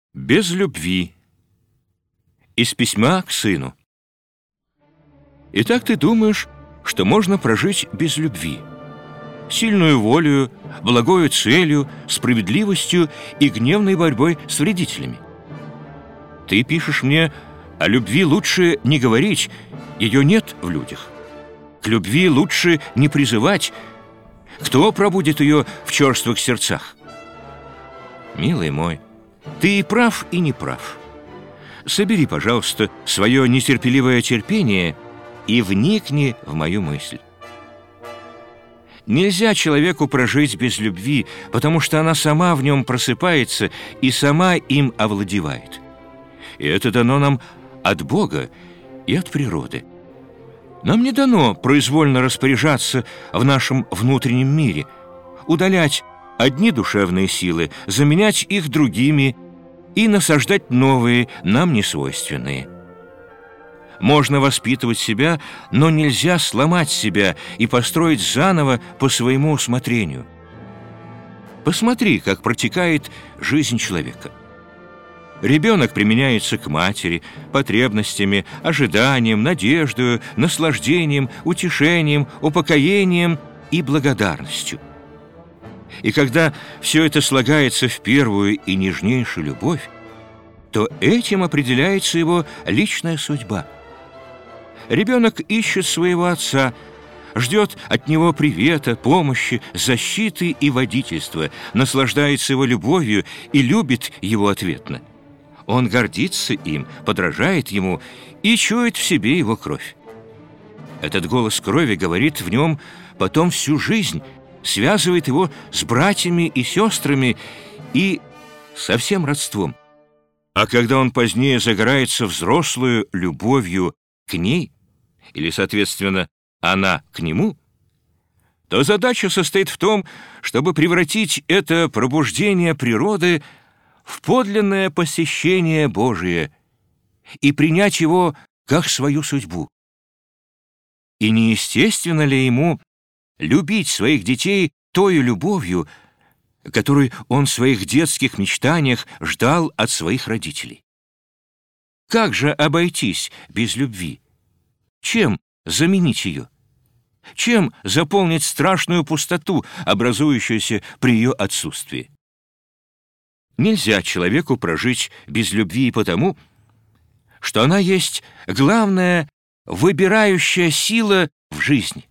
Без любви. Из письма к сыну. Итак, ты думаешь, что можно прожить без любви? Сильную волею, благою целью, справедливостью и гневной борьбой с вредителями. Ты пишешь мне, о любви лучше не говорить, ее нет в людях. К любви лучше не призывать. Кто пробудит ее в черствых сердцах? Милый мой, ты и прав, и не прав. Собери, пожалуйста, свое нетерпеливое терпение и вникни в мою мысль. Нельзя человеку прожить без любви, потому что она сама в нем просыпается и сама им овладевает. И это дано нам от Бога и от природы. Нам не дано произвольно распоряжаться в нашем внутреннем мире, удалять одни душевные силы, заменять их другими и насаждать новые, нам несвойственные. Можно воспитывать себя, но нельзя сломать себя и построить заново по своему усмотрению. Посмотри, как протекает жизнь человека. Ребенок применяется к матери, потребностями, ожиданием, надеждою, наслаждением, утешением, упокоением и благодарностью. И когда все это слагается в первую и нежнейшую любовь, то этим определяется его личная судьба. Ребенок ищет своего отца, ждет от него привета, помощи, защиты и водительства, наслаждается его любовью и любит его ответно. Он гордится им, подражает ему и чует в себе его кровь. Этот голос крови говорит в нем потом всю жизнь, связывает его с братьями и сестрами и со всем родством. А когда он позднее загорается взрослую любовью к ней, или, соответственно, она к нему, то задача состоит в том, чтобы превратить это пробуждение природы в подлинное посещение Божие и принять его как свою судьбу. И неестественно ли ему любить своих детей тою любовью, которую он в своих детских мечтаниях ждал от своих родителей? Как же обойтись без любви? Чем заменить ее? Чем заполнить страшную пустоту, образующуюся при ее отсутствии? Нельзя человеку прожить без любви потому, что она есть главная выбирающая сила в жизни.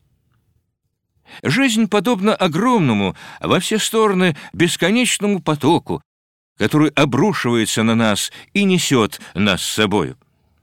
Жизнь подобна огромному, во все стороны бесконечному потоку, который обрушивается на нас и несет нас с собою.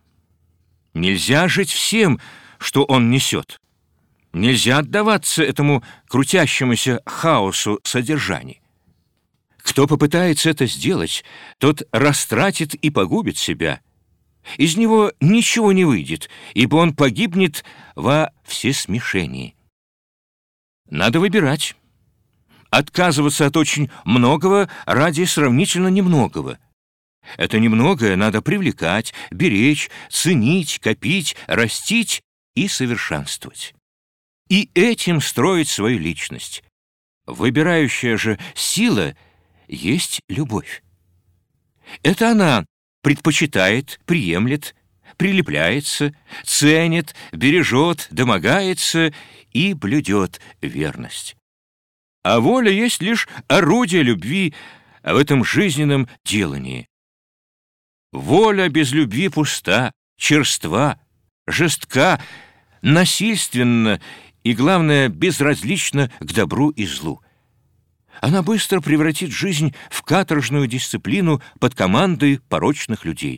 Нельзя жить всем, что он несет. Нельзя отдаваться этому крутящемуся хаосу содержаний. Кто попытается это сделать, тот растратит и погубит себя. Из него ничего не выйдет, ибо он погибнет во всесмешении. Надо выбирать. Отказываться от очень многого ради сравнительно немногого. Это немногое надо привлекать, беречь, ценить, копить, растить и совершенствовать. И этим строить свою личность. Выбирающая же сила есть любовь. Это она предпочитает, приемлет, прилепляется, ценит, бережет, домогается и блюдет верность. А воля есть лишь орудие любви в этом жизненном делании. Воля без любви пуста, черства, жестка, насильственна и, главное, безразлична к добру и злу. Она быстро превратит жизнь в каторжную дисциплину под командой порочных людей.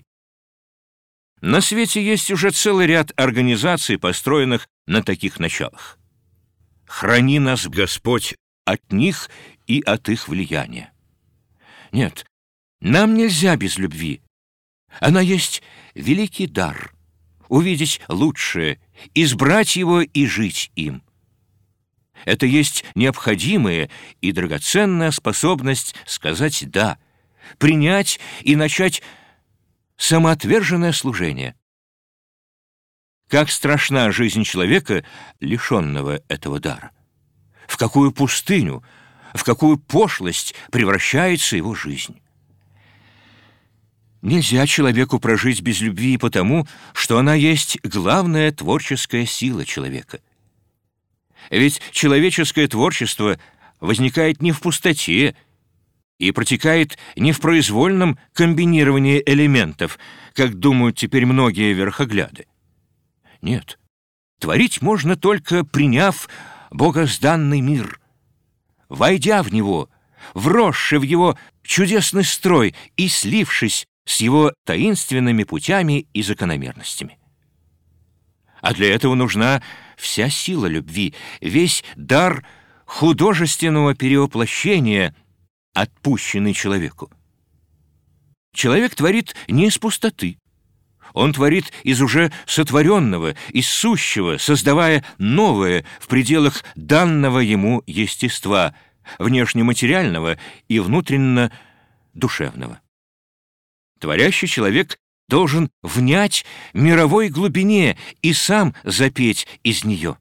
На свете есть уже целый ряд организаций, построенных на таких началах. Храни нас, Господь, от них и от их влияния. Нет, нам нельзя без любви. Она есть великий дар — увидеть лучшее, избрать его и жить им. Это есть необходимая и драгоценная способность сказать «да», принять и начать самоотверженное служение. Как страшна жизнь человека, лишенного этого дара! В какую пустыню, в какую пошлость превращается его жизнь! Нельзя человеку прожить без любви потому, что она есть главная творческая сила человека. Ведь человеческое творчество возникает не в пустоте и протекает не в произвольном комбинировании элементов, как думают теперь многие верхогляды. Нет, творить можно только приняв богозданный мир, войдя в него, вросши в его чудесный строй и слившись с его таинственными путями и закономерностями. А для этого нужна вся сила любви, весь дар художественного перевоплощения, отпущенный человеку. Человек творит не из пустоты. Он творит из уже сотворенного, из сущего, создавая новое в пределах данного ему естества, внешнематериального и внутренно-душевного. Творящий человек должен внять мировой глубине и сам запеть из нее.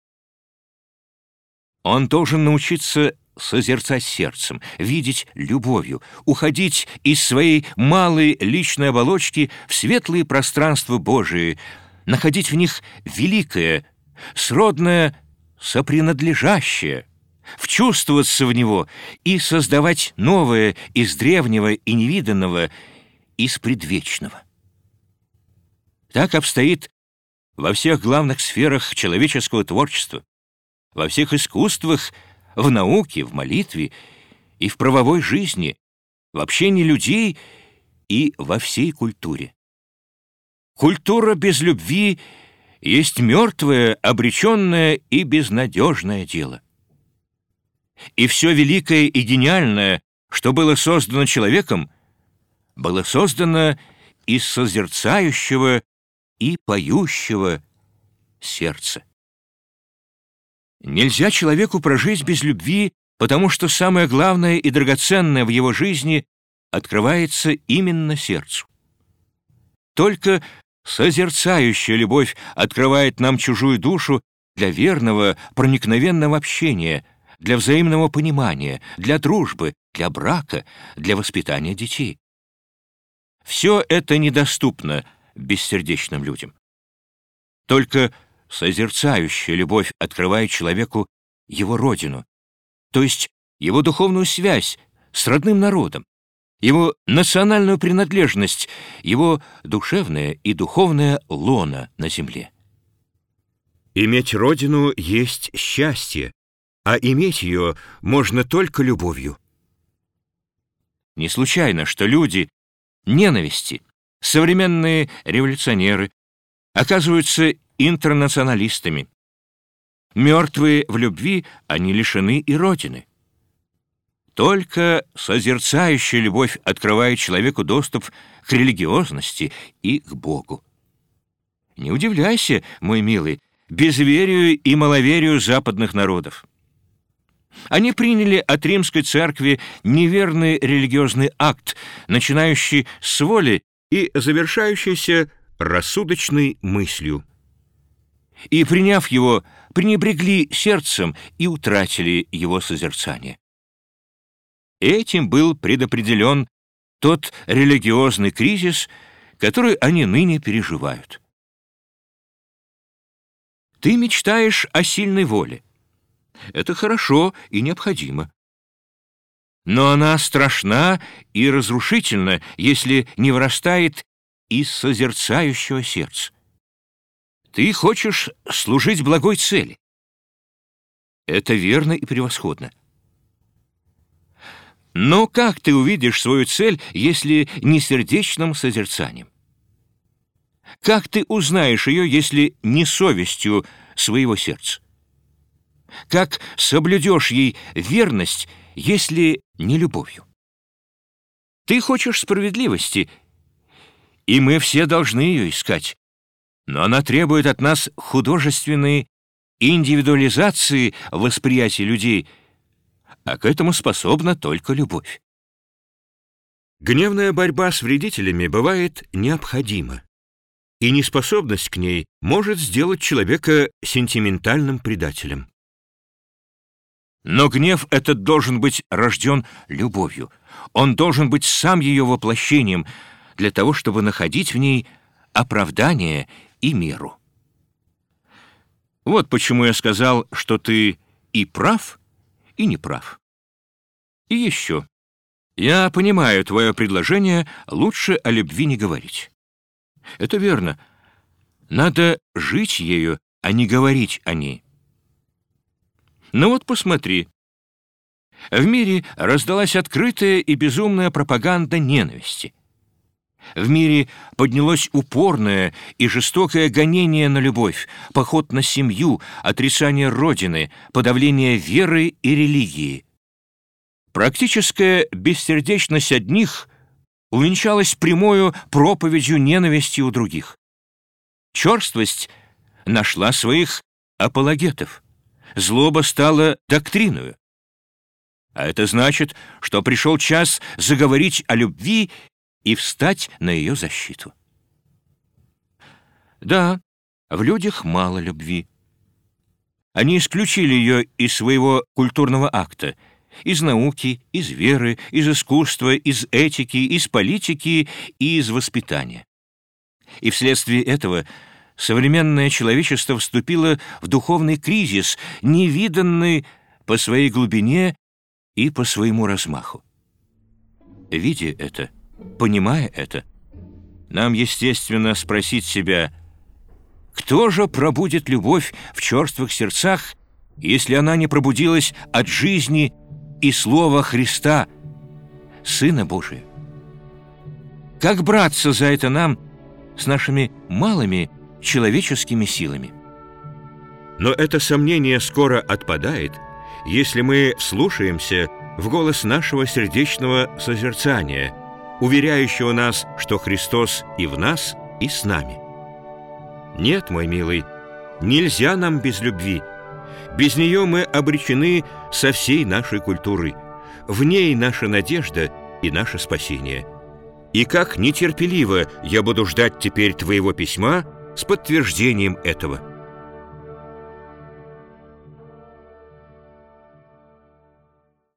Он должен научиться созерцать сердцем, видеть любовью, уходить из своей малой личной оболочки в светлые пространства Божии, находить в них великое, сродное, сопринадлежащее, вчувствоваться в него и создавать новое из древнего и невиданного, из предвечного. Так обстоит во всех главных сферах человеческого творчества, во всех искусствах, в науке, в молитве и в правовой жизни, в общении людей и во всей культуре. Культура без любви есть мертвое, обреченное и безнадежное дело. И все великое и гениальное, что было создано человеком, было создано из созерцающего и поющего сердца. Нельзя человеку прожить без любви, потому что самое главное и драгоценное в его жизни открывается именно сердцу. Только созерцающая любовь открывает нам чужую душу для верного, проникновенного общения, для взаимного понимания, для дружбы, для брака, для воспитания детей. Все это недоступно бессердечным людям. Только созерцающая любовь открывает человеку его родину, то есть его духовную связь с родным народом, его национальную принадлежность, его душевное и духовное лоно на земле. Иметь родину есть счастье, а иметь ее можно только любовью. Не случайно, что люди ненависти, современные революционеры, оказываются интернационалистами. Мертвые в любви, они лишены и родины. Только созерцающая любовь открывает человеку доступ к религиозности и к Богу. Не удивляйся, мой милый, безверию и маловерию западных народов. Они приняли от римской церкви неверный религиозный акт, начинающий с воли и завершающийся рассудочной мыслью. И, приняв его, пренебрегли сердцем и утратили его созерцание. Этим был предопределен тот религиозный кризис, который они ныне переживают. Ты мечтаешь о сильной воле. Это хорошо и необходимо. Но она страшна и разрушительна, если не вырастает из созерцающего сердца. Ты хочешь служить благой цели. Это верно и превосходно. Но как ты увидишь свою цель, если не сердечным созерцанием? Как ты узнаешь ее, если не совестью своего сердца? Как соблюдешь ей верность, если не любовью? Ты хочешь справедливости, и мы все должны ее искать, но она требует от нас художественной индивидуализации восприятия людей, а к этому способна только любовь. Гневная борьба с вредителями бывает необходима, и неспособность к ней может сделать человека сентиментальным предателем. Но гнев этот должен быть рожден любовью. Он должен быть сам ее воплощением, для того, чтобы находить в ней оправдание и меру. Вот почему я сказал, что ты и прав, и не прав. И еще. Я понимаю твое предложение лучше о любви не говорить. Это верно. Надо жить ею, а не говорить о ней. Но вот посмотри. В мире раздалась открытая и безумная пропаганда ненависти. В мире поднялось упорное и жестокое гонение на любовь, поход на семью, отрицание Родины, подавление веры и религии. Практическая бессердечность одних увенчалась прямою проповедью ненависти у других. Черствость нашла своих апологетов. Злоба стала доктриною. А это значит, что пришел час заговорить о любви и встать на ее защиту. Да, в людях мало любви. Они исключили ее из своего культурного акта, из науки, из веры, из искусства, из этики, из политики и из воспитания. И вследствие этого современное человечество вступило в духовный кризис, невиданный по своей глубине и по своему размаху. Видя это, понимая это, нам естественно спросить себя, кто же пробудит любовь в черствых сердцах, если она не пробудилась от жизни и слова Христа, Сына Божия? Как браться за это нам с нашими малыми человеческими силами? Но это сомнение скоро отпадает, если мы вслушаемся в голос нашего сердечного созерцания, уверяющего нас, что Христос и в нас, и с нами. Нет, мой милый, нельзя нам без любви. Без нее мы обречены со всей нашей культурой. В ней наша надежда и наше спасение. И как нетерпеливо я буду ждать теперь твоего письма с подтверждением этого.